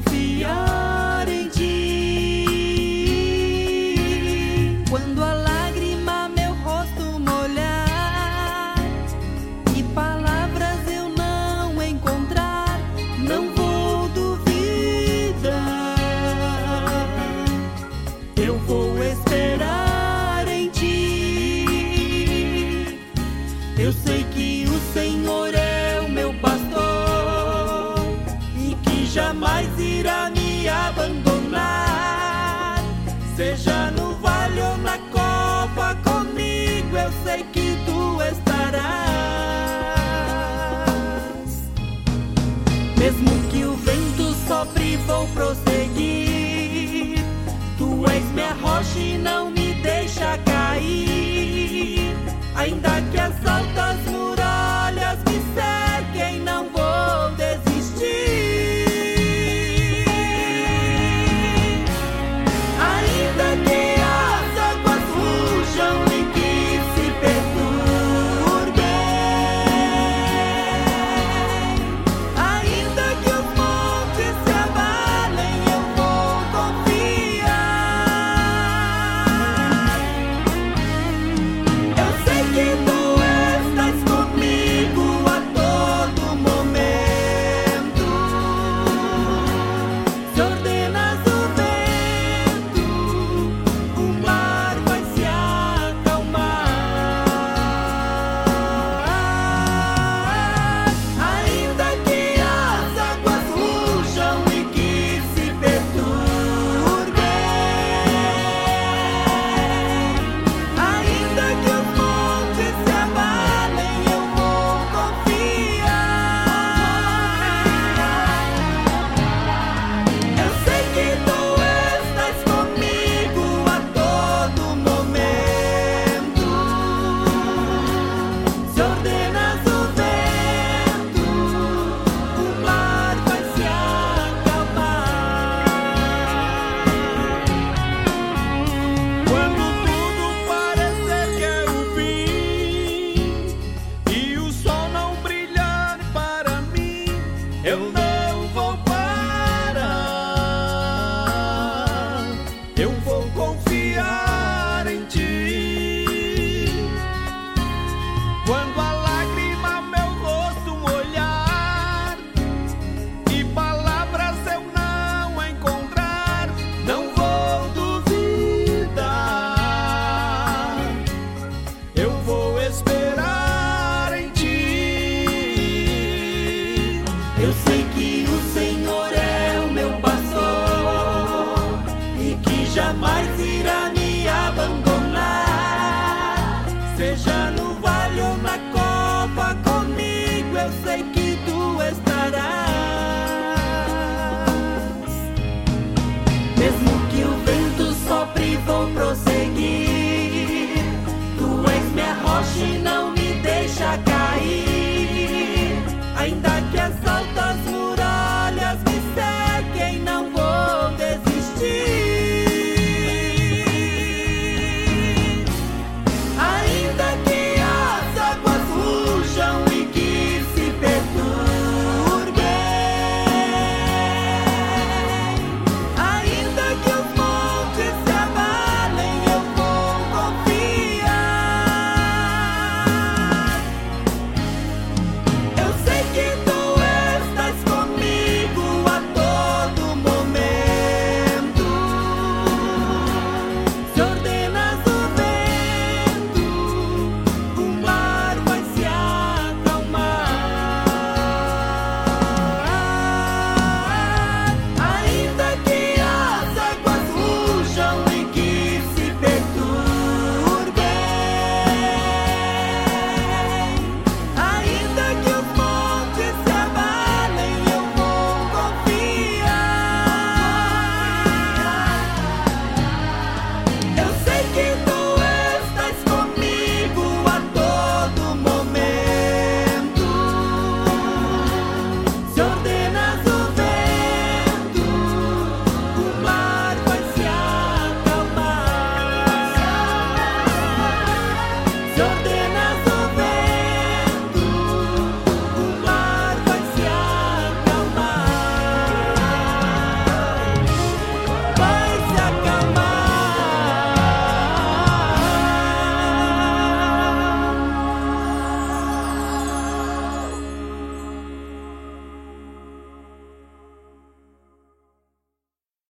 confiar em ti. Quando a lágrima meu rosto molhar e palavras eu não encontrar, não vou duvidar. Eu vou esperar em ti. Eu sei que o Senhor é o meu pastor e que jamais irá me abandonar. Seja no vale ou na cova, comigo eu sei que tu estarás. Mesmo que o vento sopre, vou prosseguir. Tu és minha rocha e não me deixa cair. Ainda que as altas muralhas me cerquem, não vou desistir. Ainda que as águas rujam e que se perturbem, ainda que os montes se abalem, eu vou confiar. Eu sei que tu estás comigo a todo momento. Se ordenas o vento, o mar vai se acalmar. Ainda que as águas rujam e que se perturbem, ainda que os montes se abalem, eu vou confiar. Eu sei que tu estás comigo a todo momento. Se ordenas o vento, o mar vai se acalmar. Quando tudo parecer que é o fim e o sol não brilhar para mim, eu não vou parar. Eu vou